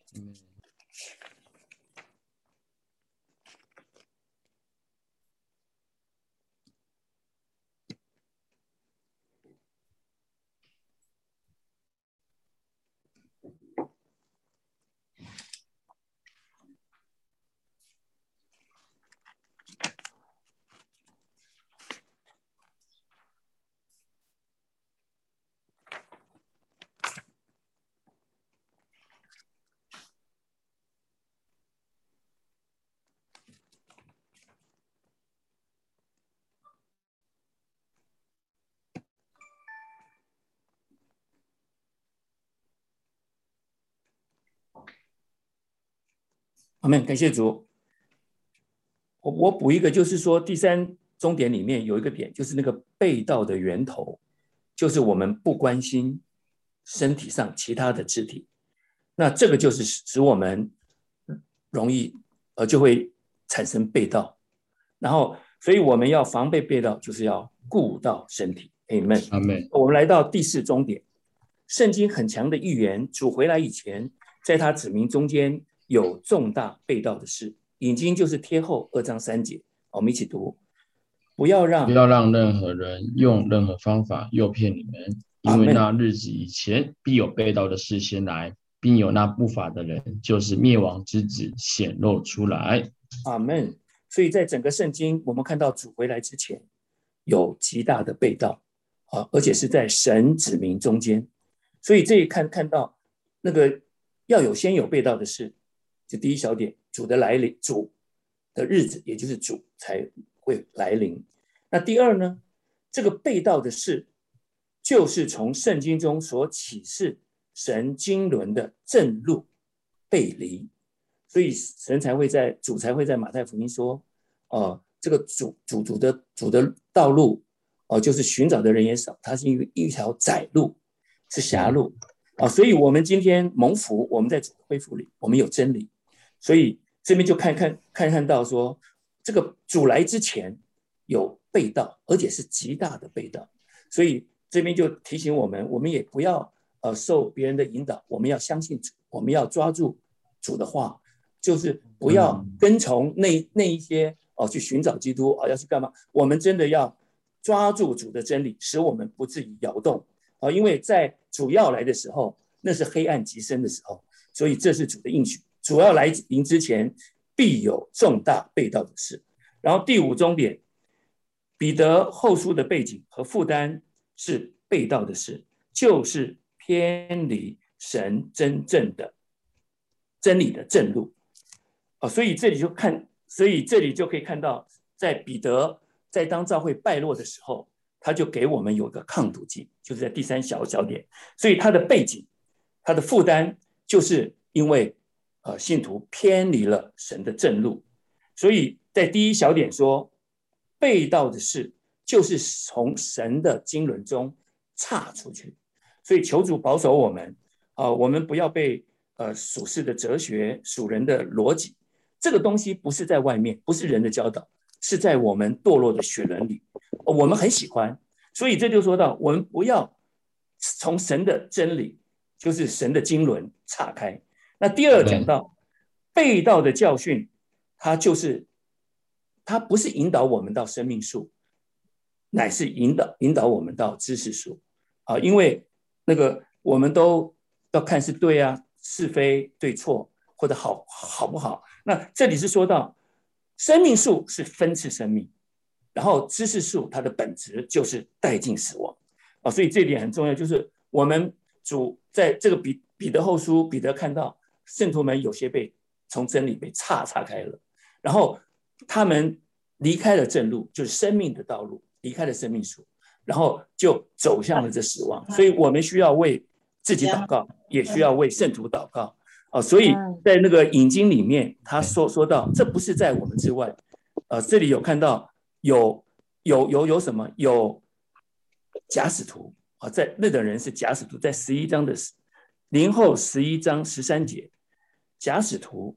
阿们，感谢主。我补一个，就是说第3中点里面有一个点，就是那个背道的源头，就是我们不关心身体上其他的肢体，那这个就是使我们容易就会产生背道。然后，所以我们要防备背道，就是要顾到身体。Amen。 Amen。 我们来到第4中点，圣经很强的预言，主回来以前，在他子民中间有重大背道的事。引经就是贴后2章3节，我们一起读：不要让任何人用任何方法诱骗你们，因为那日子以前必有背道的事先来，并有那不法的人，就是灭亡之子显露出来。 阿们。所以在整个圣经，我们看到主回来之前有极大的背道，而且是在神子民中间。所以这一看到那个要先有背道的事，就第1小点，主的来临，主的日子，也就是主才会来临。那第2呢，这个背道的事，就是从圣经中所启示神经纶的正路背离。所以主才会在马太福音说，这个主的道路，就是寻找的人也少，它是一条窄路，是狭路。所以我们今天蒙福，我们在主的恢复里，我们有真理。所以这边就看到说，这个主来之前有背道，而且是极大的背道。所以这边就提醒我们，我们也不要受别人的引导，我们要相信主，我们要抓住主的话，就是不要跟从那一些去寻找基督要去干嘛？我们真的要抓住主的真理，使我们不至于摇动因为在主要来的时候，那是黑暗极深的时候，所以这是主的应许。主要来临之前，必有重大背道的事。然后第5中点，彼得后书的背景和负担是背道的事，就是偏离神真正的真理的正路所以这里就可以看到，在彼得在当教会败落的时候，他就给我们有个抗毒剂，就是在第3小点。所以他的背景，他的负担，就是因为信徒偏离了神的正路。所以在第1小点说，背道的事就是从神的经纶中岔出去。所以求主保守我们我们不要被属世的哲学、属人的逻辑，这个东西不是在外面，不是人的教导，是在我们堕落的血轮里我们很喜欢。所以这就说到，我们不要从神的真理，就是神的经纶岔开。那第2讲到背道的教训，它不是引导我们到生命树，乃是引导我们到知识树因为那个我们都要看是对是非对错，或者好不好。那这里是说到生命树是分赐生命，然后知识树它的本质就是带进死亡所以这点很重要，就是我们主在这个彼得后书，彼得看到圣徒们有些从真理被岔开了，然后他们离开了正路，就是生命的道路，离开了生命树，然后就走向了这死亡。所以我们需要为自己祷告，也需要为圣徒祷告所以在那个引经里面，他说到这不是在我们之外这里有看到有什么？有假使徒在那等人是假使徒，在11章的0后11章13节，假使徒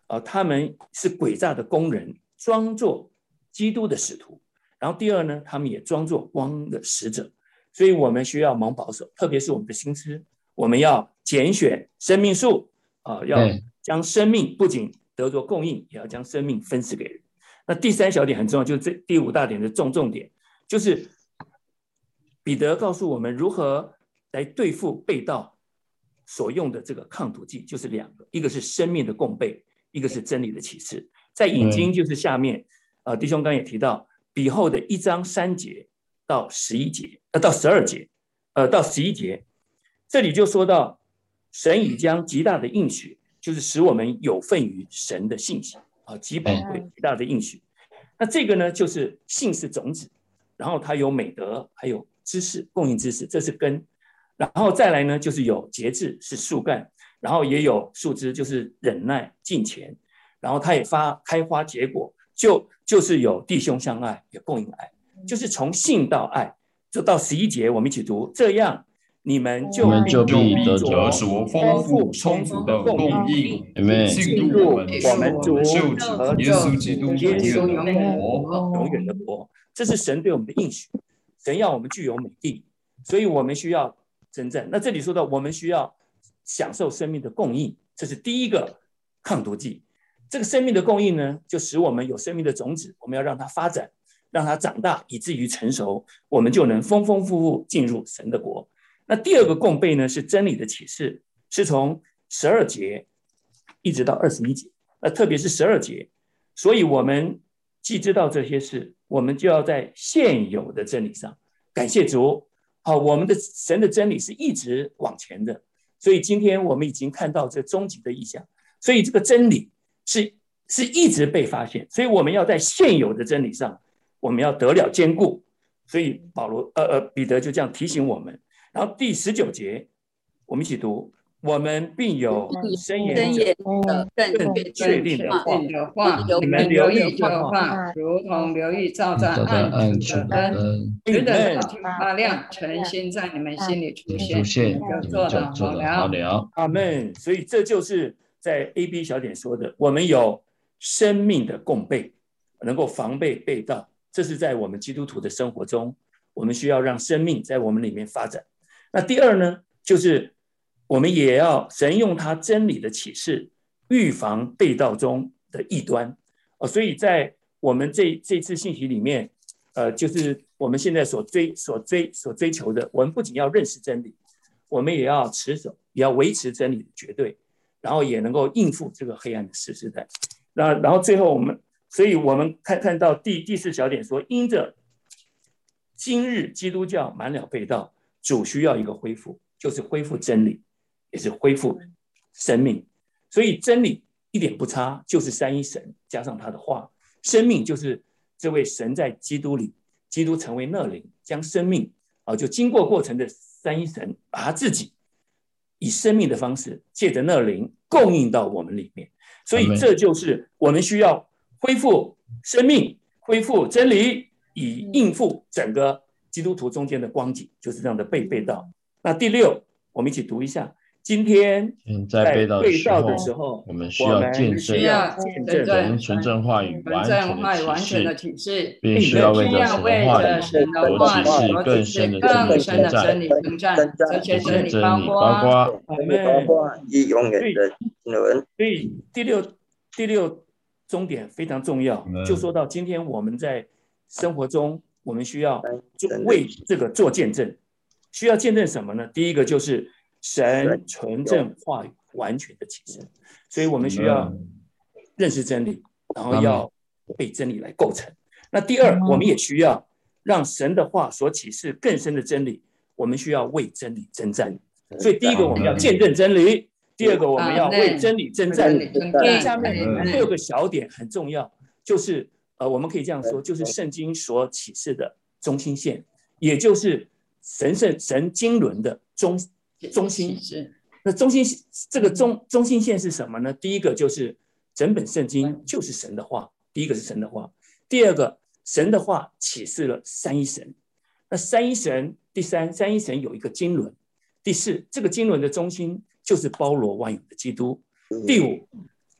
他们是诡诈的工人，装作基督的使徒。然后第二呢，他们也装作光的使者。所以我们需要蒙保守，特别是我们的心思，我们要拣选生命树，要将生命不仅得着供应，也要将生命分赐给人。那第3小点很重要，就是这第5大点的重点，就是彼得告诉我们如何来对付背道所用的这个抗毒剂，就是2个，一个是生命的供备，一个是真理的启示。在引经就是下面，弟兄刚也提到彼后的1章3节到11节，到12节，到11节，这里就说到神已将极大的应许，就是使我们有份于神的信息极宝贵极大的应许。那这个呢，就是信是种子，然后它有美德，还有知识，供应知识，这是根。然后再来呢，就是有节制，是树干，然后也有树枝，就是忍耐敬虔，然后它也开花结果，就是有弟兄相爱，也供应爱，就是从信到爱。就到11节，我们一起读，这样你们就必得着所丰富充足的供应，进入我们主和耶稣基督永远的国。这是神对我们的应许，神要我们具有美地，所以我们需要征战。那这里说到我们需要享受生命的供应，这是第一个抗毒剂。这个生命的供应呢，就使我们有生命的种子，我们要让它发展，让它长大，以至于成熟，我们就能丰丰富富进入神的国。那第二个供备呢，是真理的启示，是从12节一直到21节，特别是12节。所以我们既知道这些事，我们就要在现有的真理上感谢主。我们的神的真理是一直往前的，所以今天我们已经看到这终极的意象，所以这个真理是一直被发现，所以我们要在现有的真理上，我们要得了坚固。所以彼得就这样提醒我们。然后第19节，我们一起读，我们并有深言的更确定的话， 你们留意这话，如同留意照在暗处的灯，直等发亮，诚心在你们心里出现，就做得好了。 阿们。所以这就是在 AB 小点说的，我们有生命的供备，能够防备背道。这是在我们基督徒的生活中，我们需要让生命在我们里面发展。那第二呢，就是我们也要神用他真理的启示预防背道中的异端。所以在我们这次信息里面，就是我们现在所追求的，我们不仅要认识真理，我们也要持守，也要维持真理的绝对，然后也能够应付这个黑暗的时代。然后最后所以我们看到第4小点说，因着今日基督教满了背道，主需要一个恢复，就是恢复真理，也是恢复生命。所以真理一点不差，就是三一神加上他的话，生命就是这位神在基督里，基督成为那灵，将生命就经过过程的三一神，把他自己以生命的方式借着那灵供应到我们里面。所以这就是我们需要恢复生命，恢复真理，以应付整个基督徒中间的光景，就是这样的背道。那第6，我们一起读一下。今天在背道的时候， 我们需要见证纯正话语完全的启示，并需要为着神的话语所启示更深的真理征战，这些真理包括永远的人。 所以第六终点非常重要，就说到今天我们在生活中，我们需要为这个做见证。需要见证什么呢？第一个就是神纯正话语完全的启示，所以我们需要认识真理，然后要被真理来构成。那第二，我们也需要让神的话所启示更深的真理，我们需要为真理征战。所以第一个我们要见证真理，第二个我们要为真理征战。下面6个小点很重要，就是我们可以这样说，就是圣经所启示的中心线，也就是神经纶的中心。那这个中心线是什么呢？第一个就是整本圣经就是神的话，第一个是神的话，第二个神的话启示了三一神。那三一神，第三，三一神有一个经纶，第4，这个经纶的中心就是包罗万有的基督。第5，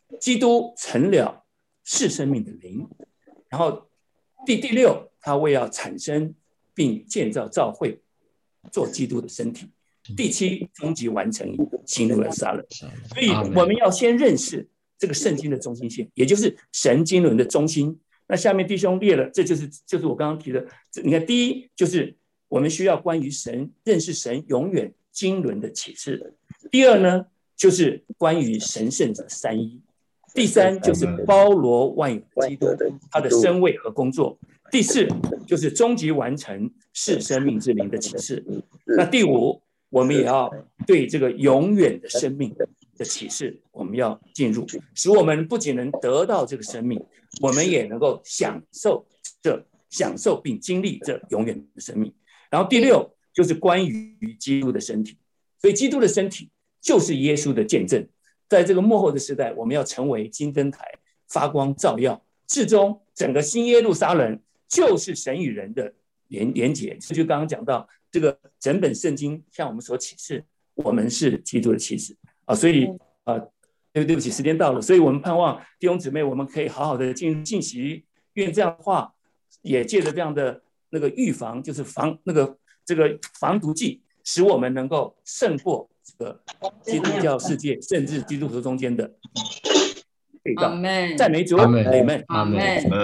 基督成了是生命的灵。然后第六，他为要产生并建造教会，做基督的身体。第7，终极完成，进入了撒冷。所以我们要先认识这个圣经的中心线，也就是神经纶的中心。那下面弟兄列了，这就是我刚刚提的。你看，第一就是我们需要关于神认识神永远经纶的启示。第二呢，就是关于神圣者三一。第3就是包罗万有的基督，他的身位和工作。第4就是终极完成是生命之灵的启示。那第5，我们也要对这个永远的生命的启示，我们要进入，使我们不仅能得到这个生命，我们也能够享受并经历这永远的生命。然后第6就是关于基督的身体，所以基督的身体就是耶稣的见证。在这个末后的时代，我们要成为金灯台，发光照耀，至终整个新耶路撒冷就是神与人的连结。这就刚刚讲到这个整本圣经向我们所启示，我们是基督的启示啊。所以对不起，时间到了，所以我们盼望弟兄姊妹，我们可以好好的进行。愿这样的话，也借着这样的那个预防，就是这个防毒剂，使我们能够胜过这个基督教世界，甚至基督徒中间的对抗。赞美主，阿们， 阿们，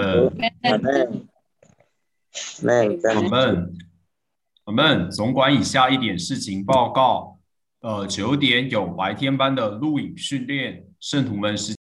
阿们。总管以下一点事情报告：9点有白天班的录影训练，圣徒们